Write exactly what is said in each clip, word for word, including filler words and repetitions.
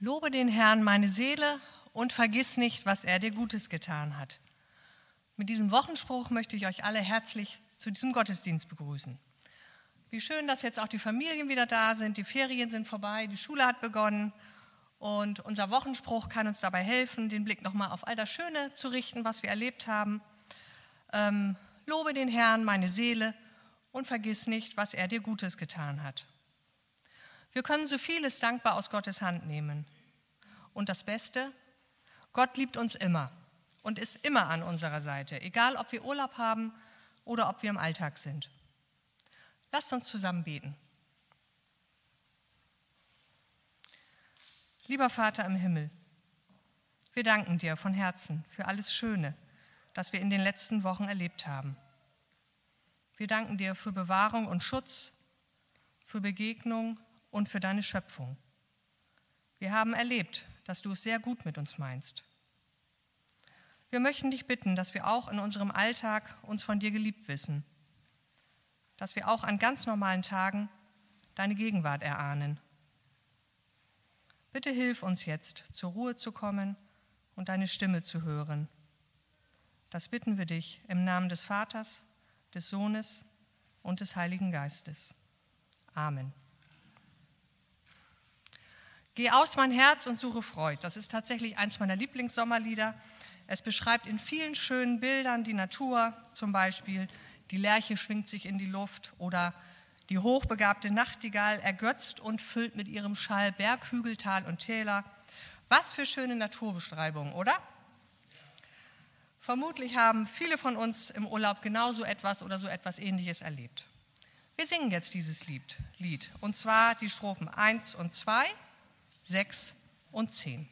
Lobe den Herrn, meine Seele, und vergiss nicht, was er dir Gutes getan hat. Mit diesem Wochenspruch möchte ich euch alle herzlich zu diesem Gottesdienst begrüßen. Wie schön, dass jetzt auch die Familien wieder da sind, die Ferien sind vorbei, die Schule hat begonnen und unser Wochenspruch kann uns dabei helfen, den Blick nochmal auf all das Schöne zu richten, was wir erlebt haben. Ähm, Lobe den Herrn, meine Seele, und vergiss nicht, was er dir Gutes getan hat. Wir können so vieles dankbar aus Gottes Hand nehmen. Und das Beste, Gott liebt uns immer und ist immer an unserer Seite, egal ob wir Urlaub haben oder ob wir im Alltag sind. Lasst uns zusammen beten. Lieber Vater im Himmel, wir danken dir von Herzen für alles Schöne, das wir in den letzten Wochen erlebt haben. Wir danken dir für Bewahrung und Schutz, für Begegnung und für deine Schöpfung. Wir haben erlebt, dass du es sehr gut mit uns meinst. Wir möchten dich bitten, dass wir auch in unserem Alltag uns von dir geliebt wissen, dass wir auch an ganz normalen Tagen deine Gegenwart erahnen. Bitte hilf uns jetzt, zur Ruhe zu kommen und deine Stimme zu hören. Das bitten wir dich im Namen des Vaters, des Sohnes und des Heiligen Geistes. Amen. Geh aus, mein Herz, und suche Freud. Das ist tatsächlich eins meiner Lieblingssommerlieder. Es beschreibt in vielen schönen Bildern die Natur, zum Beispiel die Lerche schwingt sich in die Luft oder die hochbegabte Nachtigall ergötzt und füllt mit ihrem Schall Berg, Hügel, Tal und Täler. Was für schöne Naturbeschreibungen, oder? Vermutlich haben viele von uns im Urlaub genauso etwas oder so etwas Ähnliches erlebt. Wir singen jetzt dieses Lied, Lied und zwar die Strophen eins und zwei, sechs und zehn.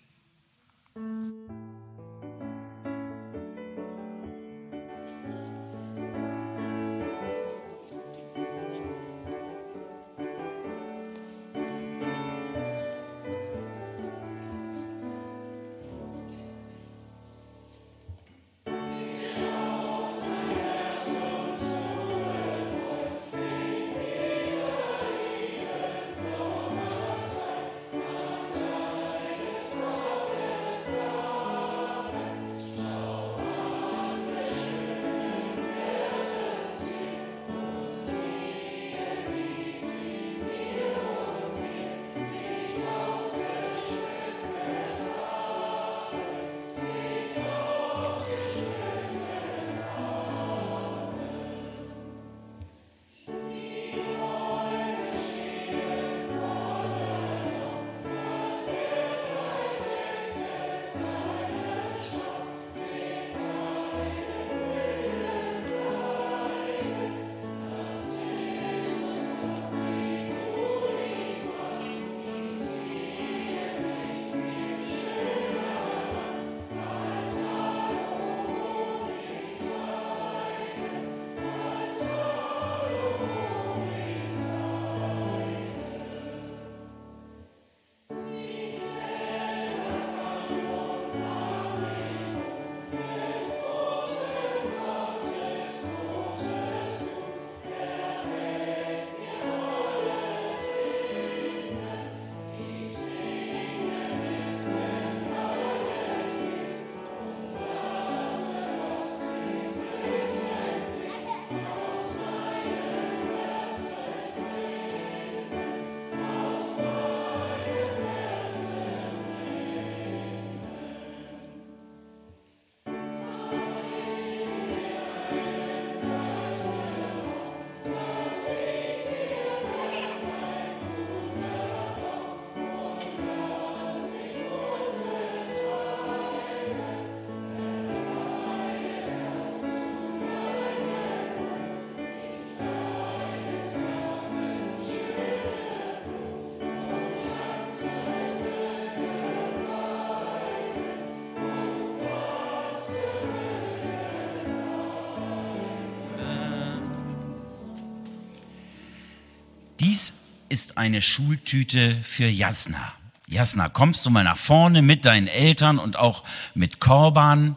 Dies ist eine Schultüte für Jasna. Jasna, kommst du mal nach vorne mit deinen Eltern und auch mit Korban?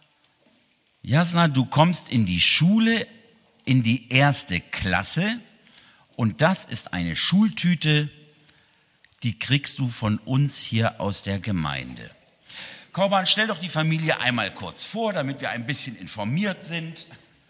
Jasna, du kommst in die Schule, in die erste Klasse und das ist eine Schultüte, die kriegst du von uns hier aus der Gemeinde. Korban, stell doch die Familie einmal kurz vor, damit wir ein bisschen informiert sind.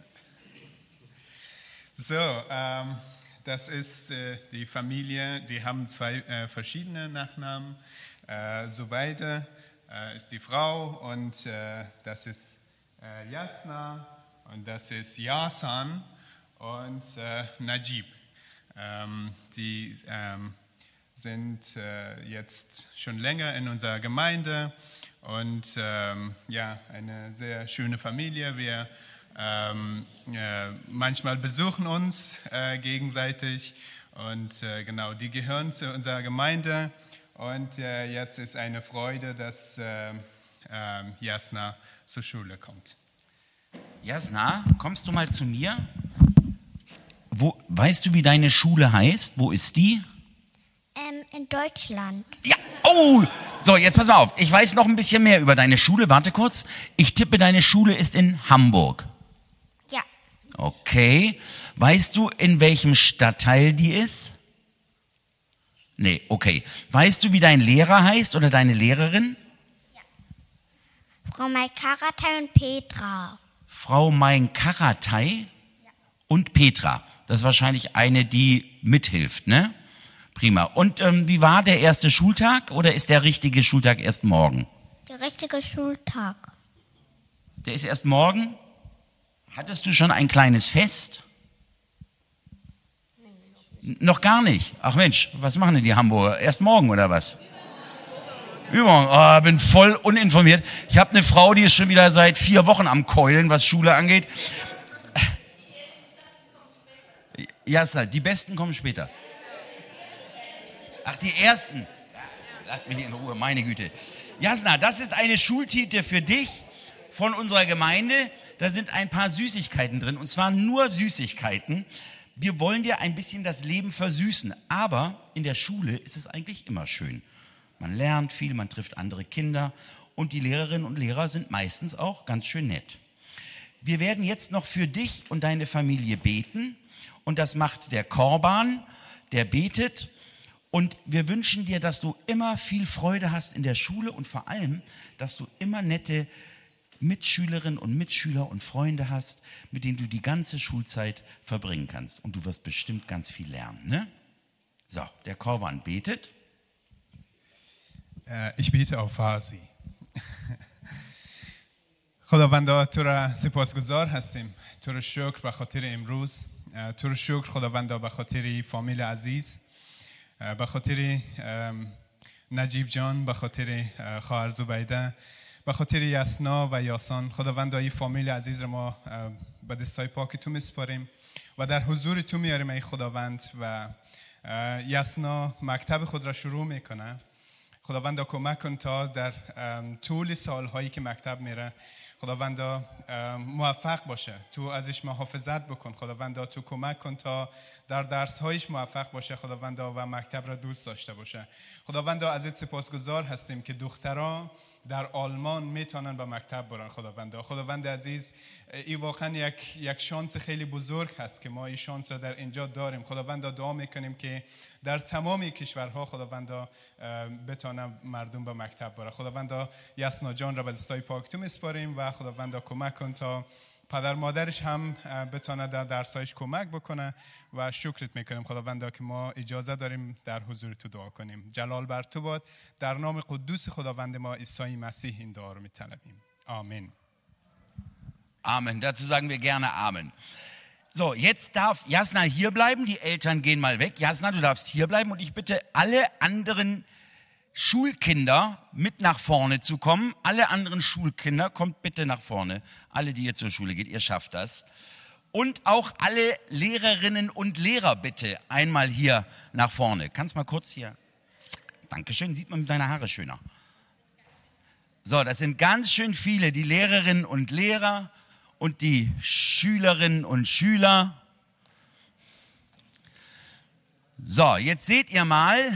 So, ähm, das ist äh, die Familie, die haben zwei äh, verschiedene Nachnamen. Äh, Zubeide äh, ist die Frau und äh, das ist äh, Jasna und das ist Yasan und äh, Najib. Ähm, die ähm, sind äh, jetzt schon länger in unserer Gemeinde und ähm, ja, eine sehr schöne Familie. Wir ähm, äh, manchmal besuchen uns äh, gegenseitig und äh, genau, die gehören zu unserer Gemeinde und äh, jetzt ist eine Freude, dass äh, äh, Jasna zur Schule kommt. Jasna, kommst du mal zu mir? Wo, weißt du, wie deine Schule heißt? Wo ist die? Ähm, in Deutschland. Ja, oh, so, jetzt pass mal auf. Ich weiß noch ein bisschen mehr über deine Schule. Warte kurz. Ich tippe, deine Schule ist in Hamburg. Ja. Okay. Weißt du, in welchem Stadtteil die ist? Nee, okay. Weißt du, wie dein Lehrer heißt oder deine Lehrerin? Ja. Frau Mai-Karatay und Petra. Frau Mein-Karatay und Petra. Das ist wahrscheinlich eine, die mithilft, ne? Prima. Und ähm, wie war der erste Schultag oder ist der richtige Schultag erst morgen? Der richtige Schultag. Der ist erst morgen? Hattest du schon ein kleines Fest? Noch gar nicht. Ach Mensch, was machen denn die Hamburger? Erst morgen oder was? Übermorgen. Oh, bin voll uninformiert. Ich habe eine Frau, die ist schon wieder seit vier Wochen am Keulen, was Schule angeht. Ja, ist halt, die Besten kommen später. Ach, die Ersten. Lasst mich in Ruhe, meine Güte. Jasna, das ist eine Schultüte für dich von unserer Gemeinde. Da sind ein paar Süßigkeiten drin, und zwar nur Süßigkeiten. Wir wollen dir ein bisschen das Leben versüßen, aber in der Schule ist es eigentlich immer schön. Man lernt viel, man trifft andere Kinder und die Lehrerinnen und Lehrer sind meistens auch ganz schön nett. Wir werden jetzt noch für dich und deine Familie beten und das macht der Korban, der betet. Und wir wünschen dir, dass du immer viel Freude hast in der Schule und vor allem, dass du immer nette Mitschülerinnen und Mitschüler und Freunde hast, mit denen du die ganze Schulzeit verbringen kannst. Und du wirst bestimmt ganz viel lernen, ne? So, der Korban betet. Äh, ich bete auf Farsi. خداوندا تو را سپاسگزار هستیم. تو را شکر به خاطر امروز. تو را شکر خداوندا به خاطر فامیل عزیز. به خاطر نجیب جان، به خاطر خواهر زبیده، به خاطر یسنا و یاسان. خداوند این فامیل عزیز را ما به دستای پاک تو میسپاریم و در حضور تو میاریم ای خداوند. و یسنا مکتب خود را شروع میکنه. خداوند کمک کن تا در طول سالهایی که مکتب میره خداوند موفق باشه، تو ازش محافظت بکن خداوند، تو کمک کن تا در درسهایش موفق باشه خداوند و مکتب را دوست داشته باشه. خداوند ازت سپاسگزار هستیم که دخترها در آلمان میتونن به مکتب برن خداوند. خداوند عزیز، این واقعا یک یک شانس خیلی بزرگ هست که ما این شانس را در اینجا داریم. خداوند دعا میکنیم که در تمام کشورها خداوند بتونن مردم به مکتب برن. خداوند یسنا جان را به دستای پاک تو میسپاریم و خداوند کمک کن تا پدر مادرش هم بتونه در درسایش کمک بکنه و شکرت میکنیم خداوند که ما اجازه داریم در حضور تو دعا کنیم. جلال بر تو باد، در نام قدوس خداوند ما عیسی مسیح این دعا رو میطلبیم. آمین. Amen. Dazu sagen wir gerne Amen. So, jetzt darf Jasna hier bleiben. Die Eltern gehen mal weg. Jasna, du darfst hier bleiben und ich bitte alle anderen Schulkinder mit nach vorne zu kommen. Alle anderen Schulkinder, kommt bitte nach vorne. Alle, die ihr zur Schule geht, ihr schafft das. Und auch alle Lehrerinnen und Lehrer bitte einmal hier nach vorne. Kannst mal kurz hier. Dankeschön, sieht man mit deiner Haare schöner. So, das sind ganz schön viele, die Lehrerinnen und Lehrer und die Schülerinnen und Schüler. So, jetzt seht ihr mal,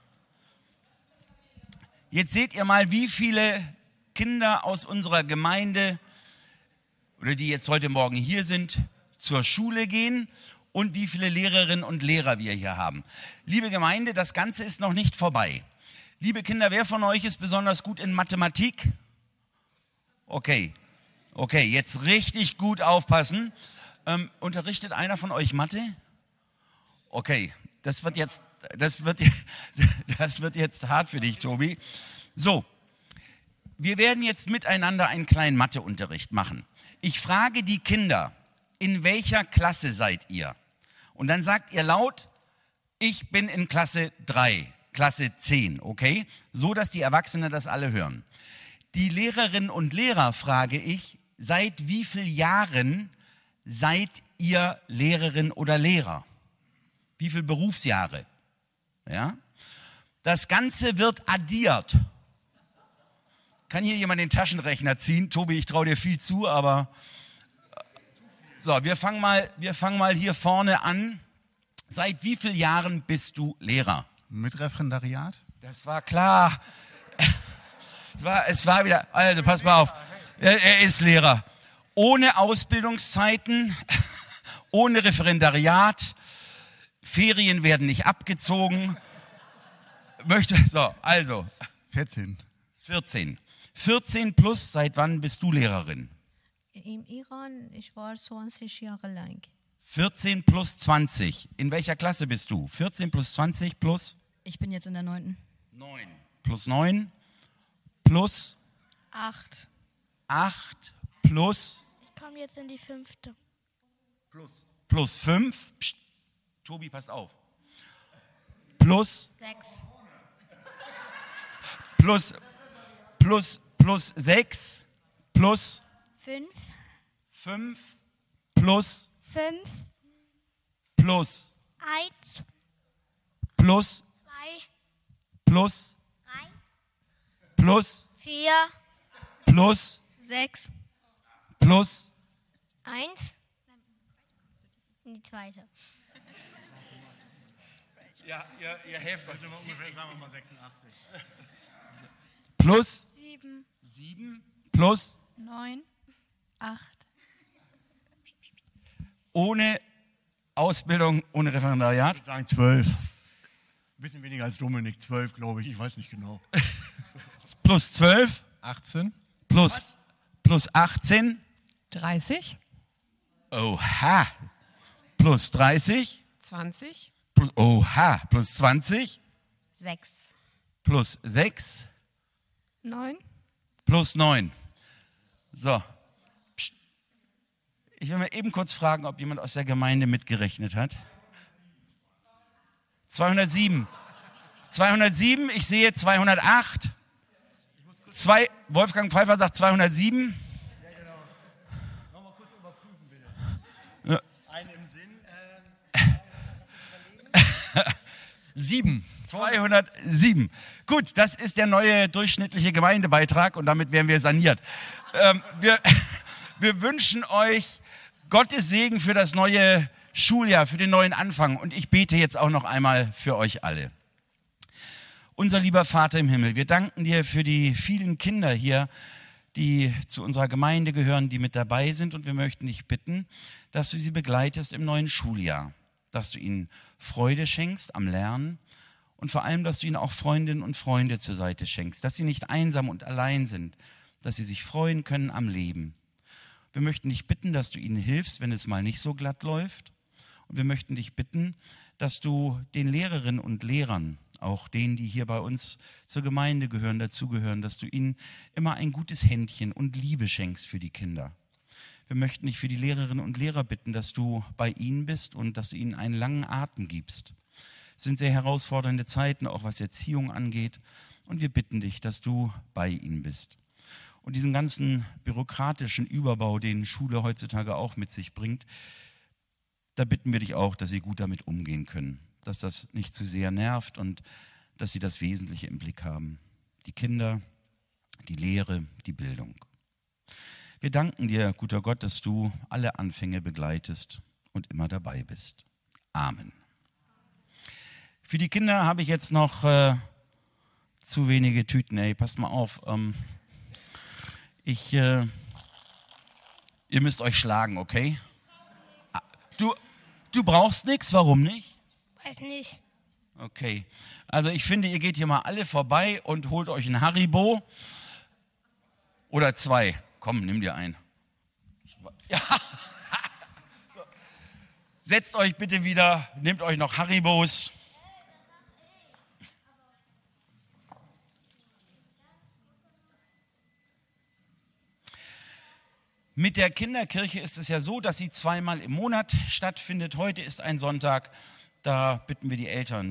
Jetzt seht ihr mal, wie viele Kinder aus unserer Gemeinde oder die jetzt heute Morgen hier sind, zur Schule gehen. und wie viele Lehrerinnen und Lehrer wir hier haben. Liebe Gemeinde, das Ganze ist noch nicht vorbei. Liebe Kinder, wer von euch ist besonders gut in Mathematik? Okay, okay, jetzt richtig gut aufpassen. Ähm, unterrichtet einer von euch Mathe? Okay, das wird jetzt, das wird, das wird jetzt hart für dich, Tobi. So, wir werden jetzt miteinander einen kleinen Matheunterricht machen. Ich frage die Kinder, in welcher Klasse seid ihr? Und dann sagt ihr laut, ich bin in Klasse drei, Klasse zehn, okay? So, dass die Erwachsenen das alle hören. Die Lehrerinnen und Lehrer frage ich, seit wie vielen Jahren seid ihr Lehrerin oder Lehrer? Wie viele Berufsjahre? Ja? Das Ganze wird addiert. Kann hier jemand den Taschenrechner ziehen? Tobi, ich traue dir viel zu, aber so, wir fangen mal, wir fangen mal hier vorne an. Seit wie vielen Jahren bist du Lehrer? Mit Referendariat? Das war klar. Es war, es war wieder, also pass mal auf, er, er ist Lehrer. Ohne Ausbildungszeiten, ohne Referendariat, Ferien werden nicht abgezogen. Möchte, so, also. vierzehn. vierzehn. vierzehn plus, seit wann bist du Lehrerin? Im Iran, ich war zwanzig Jahre lang. vierzehn plus zwanzig. In welcher Klasse bist du? vierzehn plus zwanzig plus? Ich bin jetzt in der neunten. neun. Plus neun plus Acht. acht plus Ich komme jetzt in die fünfte. plus plus fünf. Psst. Tobi, pass auf. Plus Sechs. plus plus plus sechs plus Fünf. fünf plus Fünf. plus Eins. plus Zwei. plus Drei. plus Vier. plus Sechs. plus Eins. Die zweite. ja, ihr, ihr helft euch. Ungefähr, sagen wir mal sechsundachtzig. Plus Sieben. sieben plus Neun, acht. ohne Ausbildung, ohne Referendariat. Ich würde sagen zwölf. Ein bisschen weniger als Dominik, zwölf glaube ich, ich weiß nicht genau. Plus zwölf achtzehn. plus plus achtzehn. dreißig. Oha. Plus dreißig. zwanzig. Plus, oha. Plus zwanzig. Sechs. Plus sechs. Neun. Plus neun. So. Psst. Ich will mal eben kurz fragen, ob jemand aus der Gemeinde mitgerechnet hat. zweihundertsieben. zweihundertsieben, ich sehe zweihundertacht. Zwei, Wolfgang Pfeiffer sagt zweihundertsieben. Ja, genau. Nochmal kurz überprüfen, bitte. Ja. Einen im Sinn. Äh, Sieben. zweihundertsieben. Gut, das ist der neue durchschnittliche Gemeindebeitrag und damit werden wir saniert. Ähm, wir, wir wünschen euch Gottes Segen für das neue Schuljahr, für den neuen Anfang. Und ich bete jetzt auch noch einmal für euch alle. Unser lieber Vater im Himmel, wir danken dir für die vielen Kinder hier, die zu unserer Gemeinde gehören, die mit dabei sind. Und wir möchten dich bitten, dass du sie begleitest im neuen Schuljahr, dass du ihnen Freude schenkst am Lernen und vor allem, dass du ihnen auch Freundinnen und Freunde zur Seite schenkst, dass sie nicht einsam und allein sind, dass sie sich freuen können am Leben. Wir möchten dich bitten, dass du ihnen hilfst, wenn es mal nicht so glatt läuft. Und wir möchten dich bitten, dass du den Lehrerinnen und Lehrern, auch denen, die hier bei uns zur Gemeinde gehören, dazugehören, dass du ihnen immer ein gutes Händchen und Liebe schenkst für die Kinder. Wir möchten dich für die Lehrerinnen und Lehrer bitten, dass du bei ihnen bist und dass du ihnen einen langen Atem gibst. Es sind sehr herausfordernde Zeiten, auch was Erziehung angeht. Und wir bitten dich, dass du bei ihnen bist. Und diesen ganzen bürokratischen Überbau, den Schule heutzutage auch mit sich bringt, da bitten wir dich auch, dass sie gut damit umgehen können. Dass das nicht zu sehr nervt und dass sie das Wesentliche im Blick haben. Die Kinder, die Lehre, die Bildung. Wir danken dir, guter Gott, dass du alle Anfänge begleitest und immer dabei bist. Amen. Für die Kinder habe ich jetzt noch äh, zu wenige Tüten. Ey, passt mal auf. Ähm, ich, äh, ihr müsst euch schlagen, okay? Du, Du brauchst nichts, warum nicht? Weiß nicht. Okay, also ich finde, ihr geht hier mal alle vorbei und holt euch ein Haribo oder zwei. Komm, nimm dir ein. Ja. Setzt euch bitte wieder, nehmt euch noch Haribos. Mit der Kinderkirche ist es ja so, dass sie zweimal im Monat stattfindet. Heute ist ein Sonntag, da bitten wir die Eltern